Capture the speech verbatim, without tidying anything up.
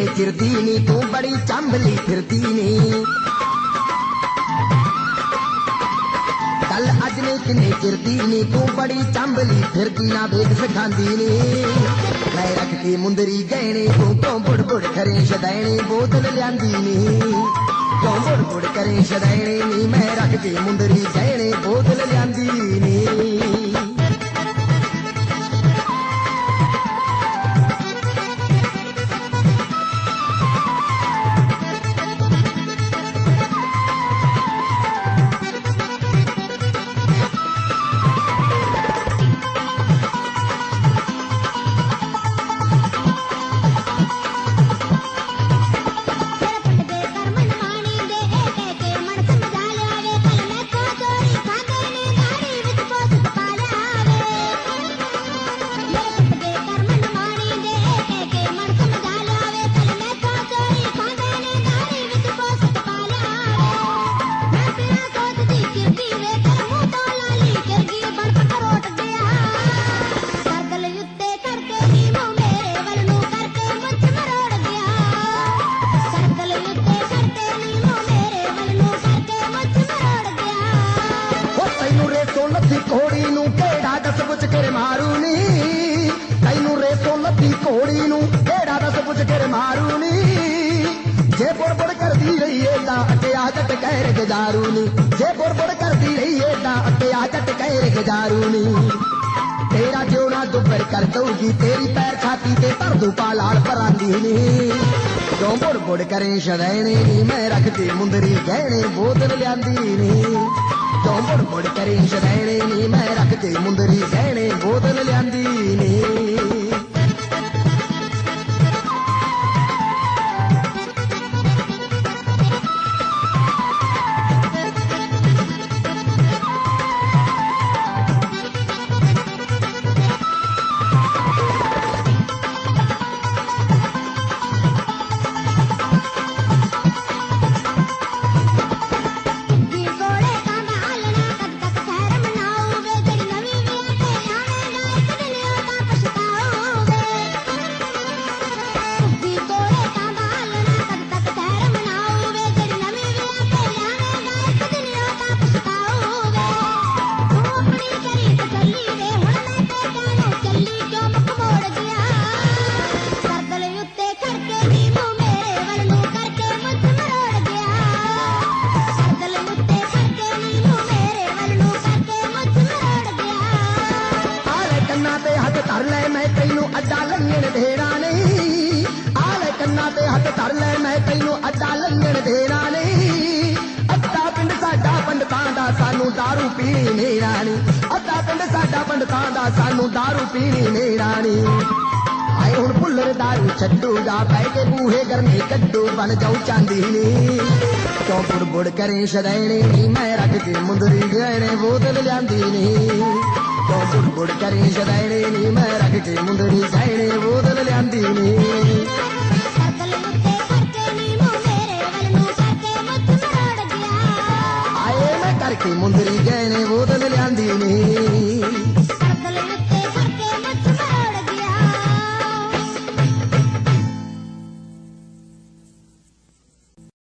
किन्ने चिरदी नी तू बड़ी चंबली फिरदी नी कल अज ने किन्ने चिरदी नी तू बड़ी चंबली फिरदी ना वेख सिखांदी नी मैं रख के मुंदरी गहने तू क्यों बुड़ बुड़ करे शदैने बोतल लियांदी नी क्यों बुड़ बुड़ करे शदैने नी मैं रख के मुंदरी गहने बोतल लियांदी नी घोड़ी नू केड़ा दस पुछ कर मारू नी तैनू रेसो लती घोड़ी नू केड़ा दस पुछ कर मारू नी जे बुड़ बुड़ करदी रही है ता अटे आ जट कहर गुजारू नी जे बुड़ बुड़ करदी रही है ता अटे आ जट कहर गुजारू नी तेरा जोना दुबर कर दूगी तेरी पैर छाती ते तर दू पालाल परांदी नी क्यों बुड़ बुड़ करे शदैने नी मैं रखती मुंदरी गहने बोतल लियांदी नी क्यों बुड़ बुड़ करे शदैने नी मैं रखती मुंदरी गहने बोतल लियांदी नी कर ले मैं तैनू अड्डा लंघन देना नहीं आले कन्ना ते हथ कर ले मैं तैनू अड्डा लंघन देना नहीं अद्धा पिंड साडा पंडतां दा सानू दारू पीनी मेरा नी अद्धा पिंड साडा पंडतां दा सानू दारू पीनी मेरा नी आए हुण भुल्लर दारू छड्डूगा पै के बूहे गरमे कड्डू बन जाऊ चांदी नी क्यों बुड़ बुड़ करे शदैने नी मैं रखती मुंदरी गहने बोतल लियांदी नी क्यों बुड़ बुड़ करे शदैने नी मैं रखती मुंदरी गहने बोतल लियांदी नी